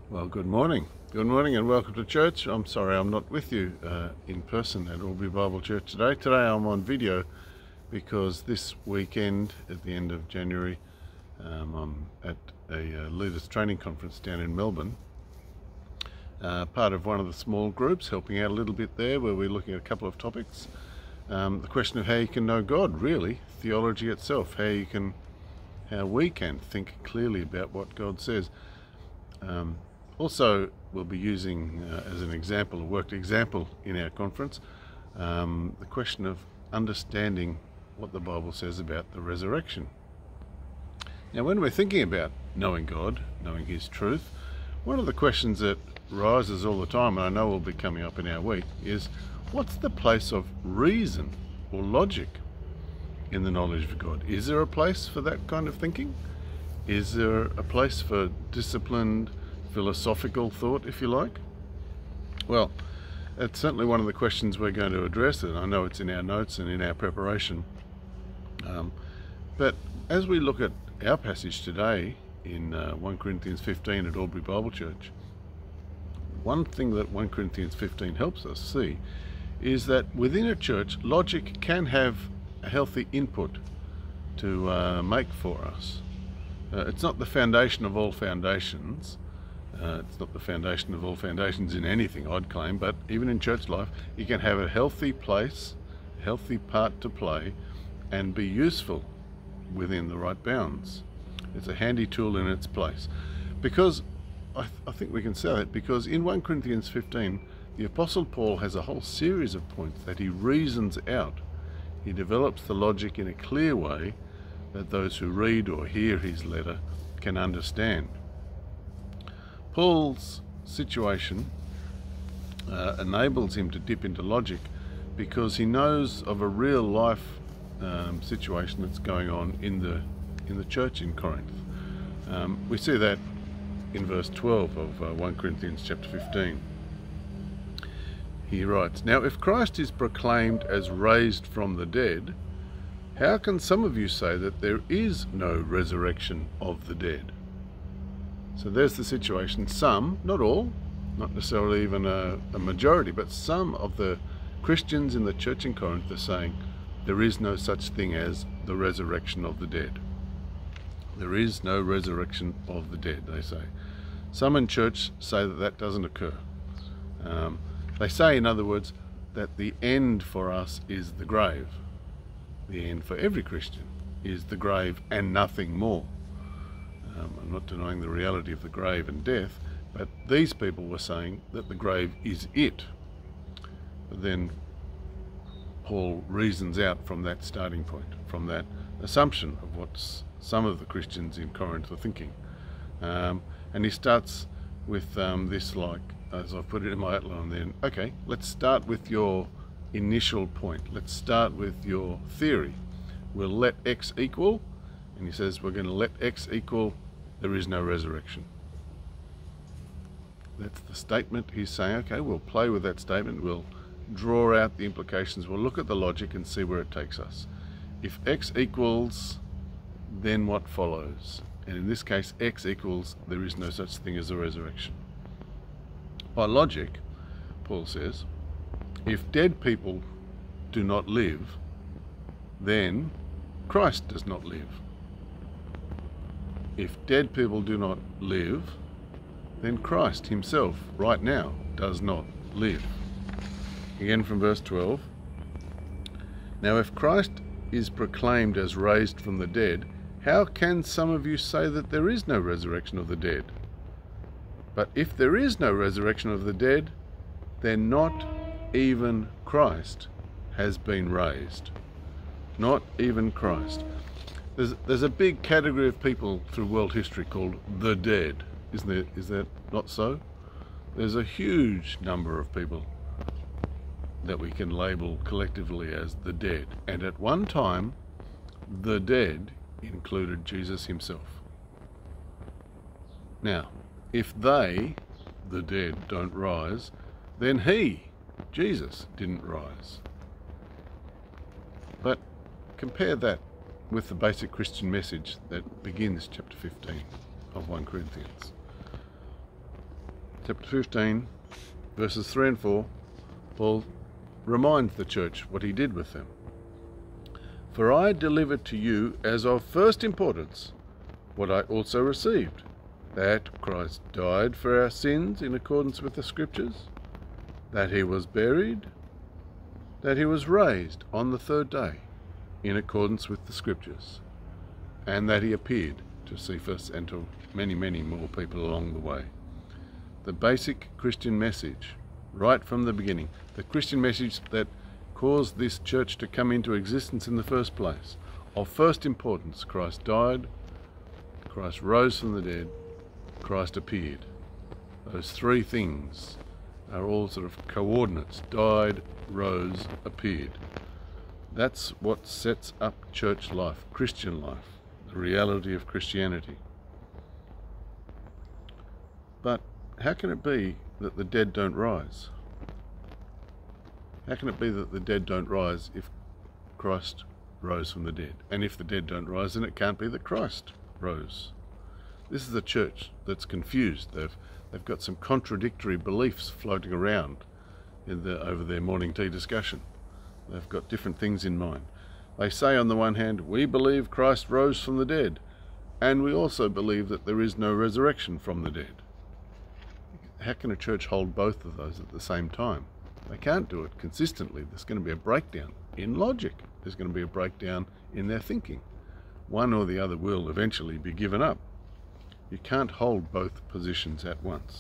Well, good morning. Good morning and welcome to church. I'm sorry I'm not with you in person at Albury Bible Church today. Today I'm on video because this weekend, at the end of January, I'm at a Leaders Training Conference down in Melbourne. Part of one of the small groups, helping out a little bit there, where we're looking at a couple of topics. The question of how you can know God, really, theology itself, how we can think clearly about what God says. Also, we'll be using as an example, a worked example in our conference, the question of understanding what the Bible says about the resurrection. Now, when we're thinking about knowing God, knowing His truth, one of the questions that rises all the time, and I know will be coming up in our week, is what's the place of reason or logic in the knowledge of God? Is there a place for that kind of thinking? Is there a place for disciplined, philosophical thought, if you like? Well, it's certainly one of the questions we're going to address, and I know it's in our notes and in our preparation. But as we look at our passage today in 1 Corinthians 15 at Albury Bible Church, one thing that 1 Corinthians 15 helps us see is that within a church, logic can have a healthy input to make for us. It's not the foundation of all foundations. It's not the foundation of all foundations in anything, I'd claim, but even in church life, you can have a healthy place, a healthy part to play, and be useful within the right bounds. It's a handy tool in its place. Because, I think we can say that, because in 1 Corinthians 15, the Apostle Paul has a whole series of points that he reasons out. He develops the logic in a clear way that those who read or hear his letter can understand. Paul's situation enables him to dip into logic because he knows of a real life situation that's going on in the church in Corinth. We see that in verse 12 of 1 Corinthians chapter 15. He writes, "Now if Christ is proclaimed as raised from the dead, how can some of you say that there is no resurrection of the dead?" So there's the situation. Some, not all, not necessarily even a majority, but some of the Christians in the church in Corinth are saying there is no such thing as the resurrection of the dead. There is no resurrection of the dead, they say. Some in church say that that doesn't occur. They say, in other words, that the end for us is the grave. The end for every Christian is the grave and nothing more. I'm not denying the reality of the grave and death, but these people were saying that the grave is it. But then Paul reasons out from that starting point, from that assumption of what some of the Christians in Corinth were thinking. And he starts with this, like, as I've put it in my outline then, okay, let's start with your initial point. Let's start with your theory. We'll let X equal, and he says we're going to let X equal there is no resurrection. That's the statement. He's saying, okay, we'll play with that statement. We'll draw out the implications. We'll look at the logic and see where it takes us. If X equals, then what follows? And in this case, X equals, there is no such thing as a resurrection. By logic, Paul says, if dead people do not live, then Christ does not live. If dead people do not live, then Christ himself, right now, does not live. Again from verse 12. Now if Christ is proclaimed as raised from the dead, how can some of you say that there is no resurrection of the dead? But if there is no resurrection of the dead, then not even Christ has been raised. Not even Christ. There's a big category of people through world history called the dead, isn't there? Is that not so? There's a huge number of people that we can label collectively as the dead. And at one time, the dead included Jesus himself. Now, if they, the dead, don't rise, then he, Jesus, didn't rise. But compare that with the basic Christian message that begins chapter 15 of 1 Corinthians. chapter 15, verses 3 and 4, Paul reminds the church what he did with them. For I delivered to you as of first importance what I also received, that Christ died for our sins in accordance with the Scriptures, that he was buried, that he was raised on the third day in accordance with the Scriptures, and that he appeared to Cephas and to many, many more people along the way. The basic Christian message, right from the beginning, the Christian message that caused this church to come into existence in the first place, of first importance: Christ died, Christ rose from the dead, Christ appeared. Those three things are all sort of coordinates: died, rose, appeared. That's what sets up church life, Christian life, the reality of Christianity. But how can it be that the dead don't rise? How can it be that the dead don't rise if Christ rose from the dead? And if the dead don't rise, then it can't be that Christ rose. This is a church that's confused. They've got some contradictory beliefs floating around over their morning tea discussion. They've got different things in mind. They say on the one hand, we believe Christ rose from the dead, and we also believe that there is no resurrection from the dead. How can a church hold both of those at the same time? They can't do it consistently. There's going to be a breakdown in logic. There's going to be a breakdown in their thinking. One or the other will eventually be given up. You can't hold both positions at once.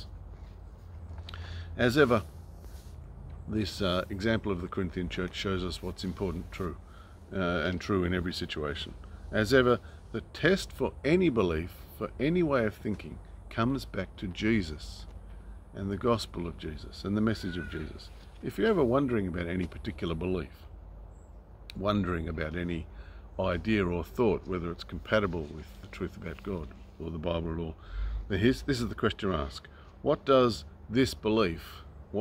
As ever, this example of the Corinthian church shows us what's important, and true in every situation. As ever, the test for any belief, for any way of thinking, comes back to Jesus and the gospel of Jesus and the message of Jesus. If you're ever wondering about any particular belief, wondering about any idea or thought, whether it's compatible with the truth about God or the Bible at all, then this is the question to ask. What does this belief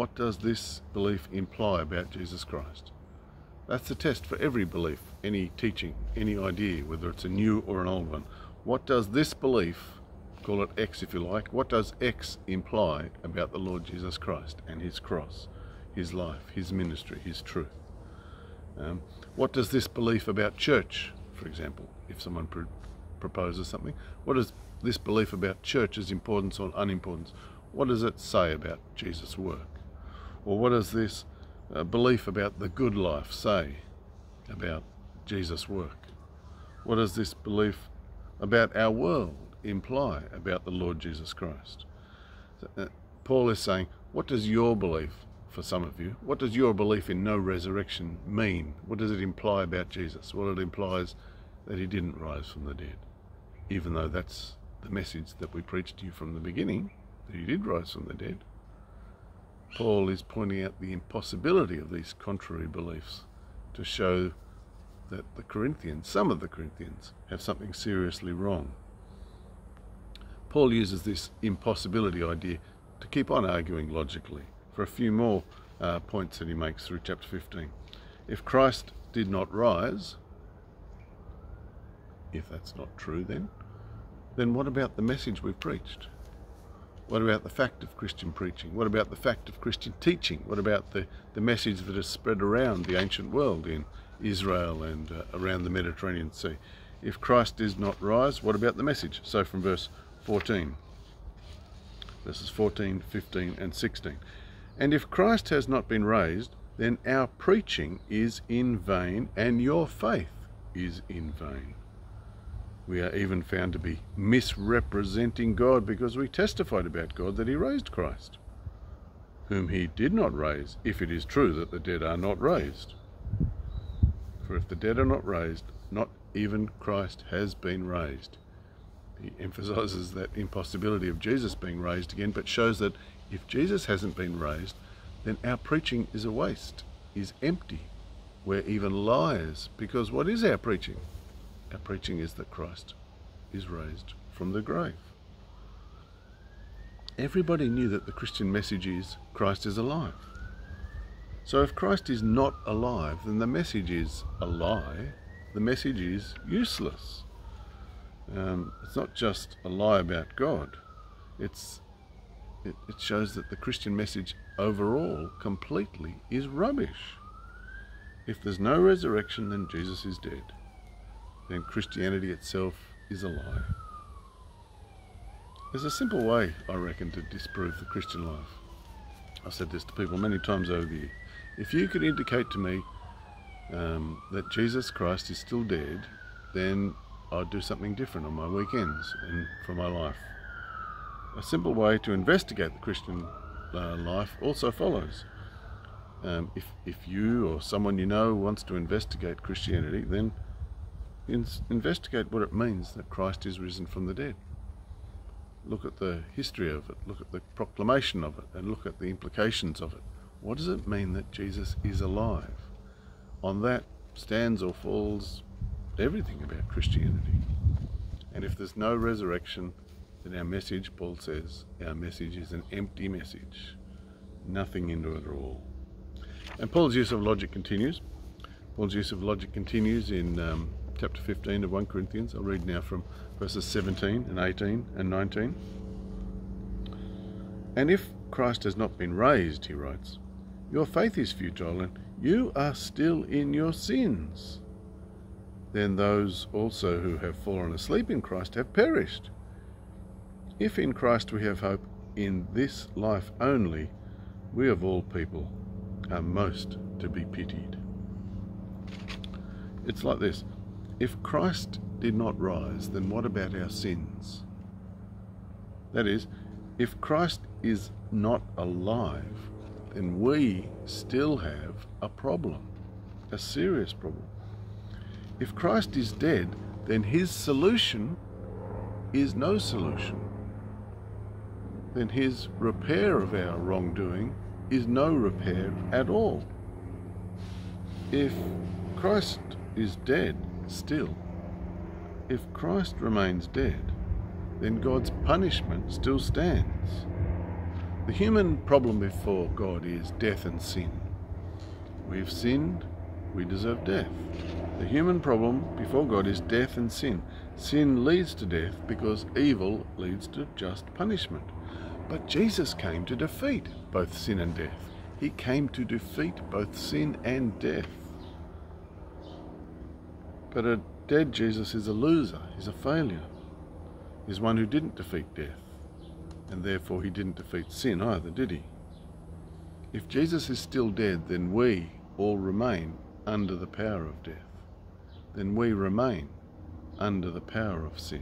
imply about Jesus Christ? That's the test for every belief, any teaching, any idea, whether it's a new or an old one. What does this belief, call it X if you like, what does X imply about the Lord Jesus Christ and his cross, his life, his ministry, his truth? What does this belief about church, for example, if someone proposes something, what does this belief about church's importance or unimportance, what does it say about Jesus' work? Or what does this belief about the good life say about Jesus' work? What does this belief about our world imply about the Lord Jesus Christ? Paul is saying, what does your belief, for some of you, what does your belief in no resurrection mean? What does it imply about Jesus? Well, it implies that he didn't rise from the dead, even though that's the message that we preached to you from the beginning, that he did rise from the dead. Paul is pointing out the impossibility of these contrary beliefs to show that the Corinthians, some of the Corinthians, have something seriously wrong. Paul uses this impossibility idea to keep on arguing logically for a few more points that he makes through chapter 15. If Christ did not rise, if that's not true, then what about the message we've preached? What about the fact of Christian preaching? What about the fact of Christian teaching? What about the message that has spread around the ancient world in Israel and around the Mediterranean Sea? If Christ does not rise, what about the message? So from verse 14, verses 14, 15 and 16. And if Christ has not been raised, then our preaching is in vain and your faith is in vain. We are even found to be misrepresenting God because we testified about God that he raised Christ, whom he did not raise, if it is true that the dead are not raised. For if the dead are not raised, not even Christ has been raised. He emphasizes that impossibility of Jesus being raised again, but shows that if Jesus hasn't been raised, then our preaching is a waste, is empty. We're even liars, because what is our preaching? Our preaching is that Christ is raised from the grave. Everybody knew that the Christian message is Christ is alive. So if Christ is not alive, then the message is a lie. The message is useless. It's not just a lie about God. It's it shows that the Christian message overall completely is rubbish. If there's no resurrection, then Jesus is dead. Then Christianity itself is a lie. There's a simple way, I reckon, to disprove the Christian life. I've said this to people many times over the year. If you could indicate to me that Jesus Christ is still dead, then I'd do something different on my weekends and for my life. A simple way to investigate the Christian life also follows. If you or someone you know wants to investigate Christianity, then investigate what it means that Christ is risen from the dead. Look at the history of it, look at the proclamation of it, and look at the implications of it. What does it mean that Jesus is alive? On that stands or falls everything about Christianity. And if there's no resurrection, then our message, Paul says, our message is an empty message. Nothing into it at all. And Paul's use of logic continues. Paul's use of logic continues in chapter 15 of 1 Corinthians. I'll read now from verses 17 and 18 and 19. And if Christ has not been raised, he writes, your faith is futile and you are still in your sins. Then those also who have fallen asleep in Christ have perished. If in Christ we have hope in this life only, we of all people are most to be pitied. It's like this. If Christ did not rise, then what about our sins? That is, if Christ is not alive, then we still have a problem, a serious problem. If Christ is dead, then his solution is no solution. Then his repair of our wrongdoing is no repair at all. If Christ is dead still, if Christ remains dead, then God's punishment still stands. The human problem before God is death and sin. We've sinned, we deserve death. The human problem before God is death and sin. Sin leads to death because evil leads to just punishment. But Jesus came to defeat both sin and death. He came to defeat both sin and death. But a dead Jesus is a loser, he's a failure. He's one who didn't defeat death, and therefore he didn't defeat sin either, did he? If Jesus is still dead, then we all remain under the power of death. Then we remain under the power of sin.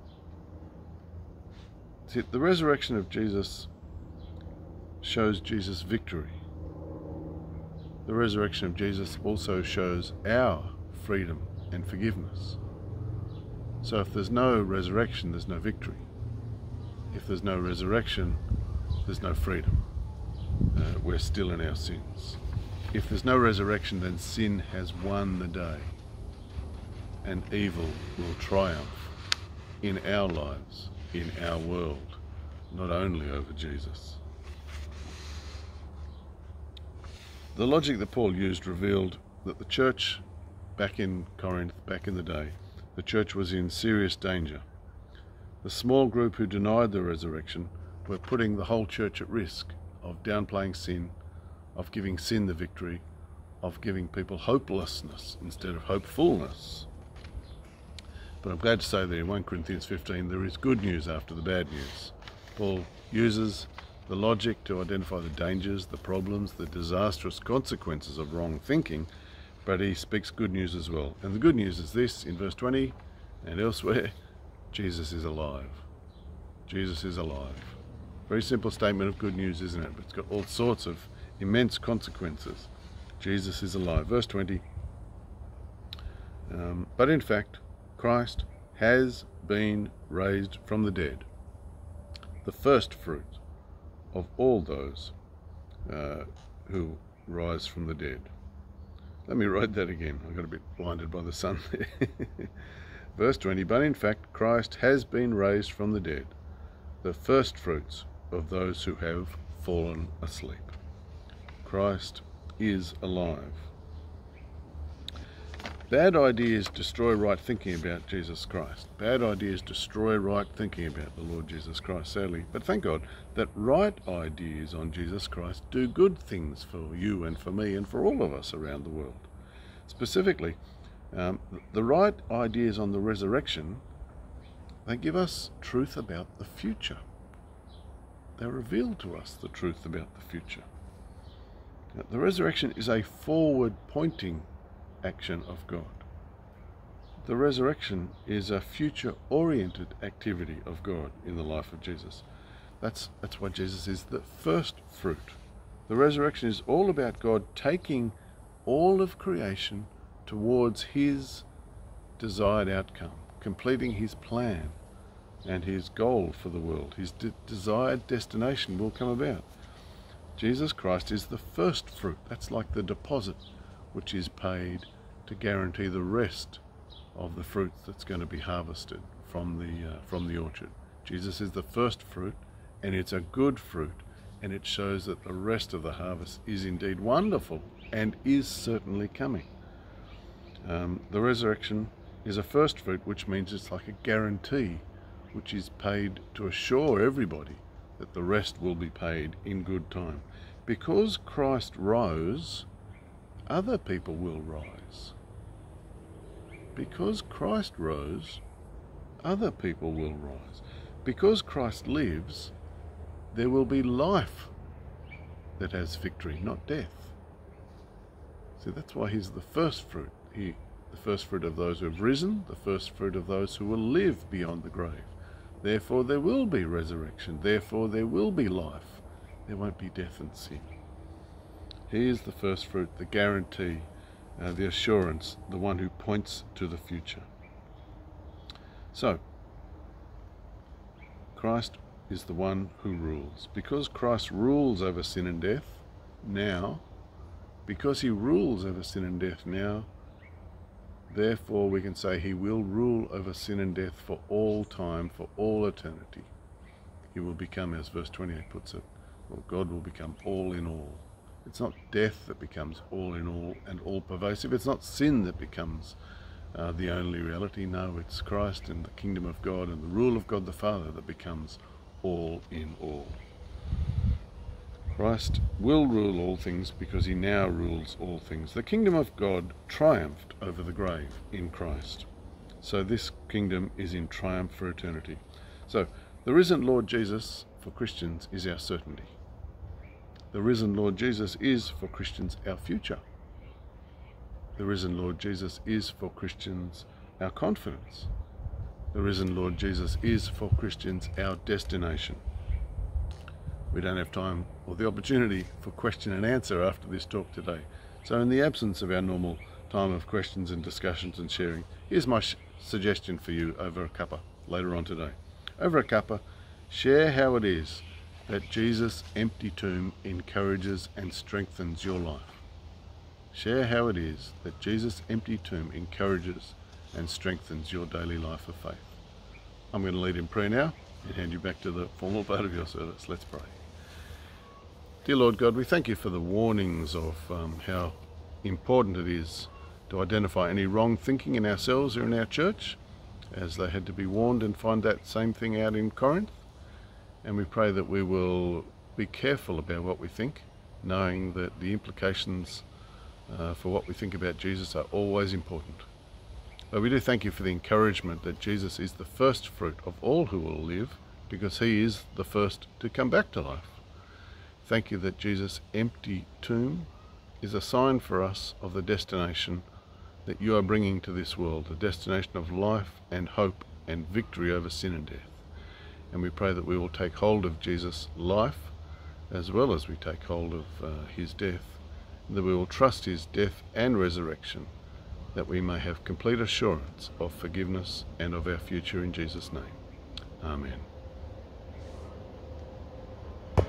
See, the resurrection of Jesus shows Jesus' victory. The resurrection of Jesus also shows our freedom and forgiveness. So if there's no resurrection, there's no victory. If there's no resurrection, there's no freedom. We're still in our sins. If there's no resurrection, then sin has won the day, and evil will triumph in our lives, in our world, not only over Jesus. The logic that Paul used revealed that the church back in Corinth, back in the day, the church was in serious danger. The small group who denied the resurrection were putting the whole church at risk of downplaying sin, of giving sin the victory, of giving people hopelessness instead of hopefulness. But I'm glad to say that in 1 Corinthians 15 there is good news after the bad news. Paul uses the logic to identify the dangers, the problems, the disastrous consequences of wrong thinking, but he speaks good news as well. And the good news is this, in verse 20 and elsewhere, Jesus is alive. Jesus is alive. Very simple statement of good news, isn't it? But it's got all sorts of immense consequences. Jesus is alive. Verse 20. But in fact, Christ has been raised from the dead, the first fruit of all those who rise from the dead. Let me write that again. I got a bit blinded by the sun there. Verse 20, but in fact Christ has been raised from the dead, the first fruits of those who have fallen asleep. Christ is alive. Bad ideas destroy right thinking about Jesus Christ. Bad ideas destroy right thinking about the Lord Jesus Christ, sadly. But thank God that right ideas on Jesus Christ do good things for you and for me and for all of us around the world. Specifically, the right ideas on the resurrection, they give us truth about the future. They reveal to us the truth about the future. The resurrection is a forward-pointing action of God. The resurrection is a future-oriented activity of God in the life of Jesus. That's why Jesus is the first fruit. The resurrection is all about God taking all of creation towards his desired outcome, completing his plan and his goal for the world. His desired destination will come about. Jesus Christ is the first fruit. That's like the deposit which is paid to guarantee the rest of the fruit that's going to be harvested from the orchard. Jesus is the first fruit, and it's a good fruit, and it shows that the rest of the harvest is indeed wonderful and is certainly coming. The resurrection is a first fruit, which means it's like a guarantee which is paid to assure everybody that the rest will be paid in good time. Because Christ rose, other people will rise. Because Christ rose, other people will rise. Because Christ lives, there will be life that has victory, not death. See, that's why he's the first fruit. The first fruit of those who have risen, the first fruit of those who will live beyond the grave. Therefore there will be resurrection. Therefore there will be life. There won't be death and sin. He is the first fruit, the guarantee, the assurance, the one who points to the future. So, Christ is the one who rules. Because Christ rules over sin and death now, because he rules over sin and death now, therefore we can say he will rule over sin and death for all time, for all eternity. He will become, as verse 28 puts it, well, God will become all in all. It's not death that becomes all in all and all pervasive. It's not sin that becomes the only reality. No, it's Christ and the kingdom of God and the rule of God the Father that becomes all in all. Christ will rule all things because he now rules all things. The kingdom of God triumphed over the grave in Christ. So this kingdom is in triumph for eternity. So the risen Lord Jesus for Christians is our certainty. The risen Lord Jesus is for Christians our future. The risen Lord Jesus is for Christians our confidence. The risen Lord Jesus is for Christians our destination. We don't have time or the opportunity for question and answer after this talk today. So in the absence of our normal time of questions and discussions and sharing, here's my suggestion for you over a cuppa later on today. Over a cuppa, share how it is that Jesus' empty tomb encourages and strengthens your life. Share how it is that Jesus' empty tomb encourages and strengthens your daily life of faith. I'm going to lead in prayer now and hand you back to the formal part of your service. Let's pray. Dear Lord God, we thank you for the warnings of how important it is to identify any wrong thinking in ourselves or in our church, as they had to be warned and find that same thing out in Corinth. And we pray that we will be careful about what we think, knowing that the implications for what we think about Jesus are always important. But we do thank you for the encouragement that Jesus is the first fruit of all who will live, because he is the first to come back to life. Thank you that Jesus' empty tomb is a sign for us of the destination that you are bringing to this world, a destination of life and hope and victory over sin and death. And we pray that we will take hold of Jesus' life as well as we take hold of his death, and that we will trust his death and resurrection, that we may have complete assurance of forgiveness and of our future in Jesus' name. Amen.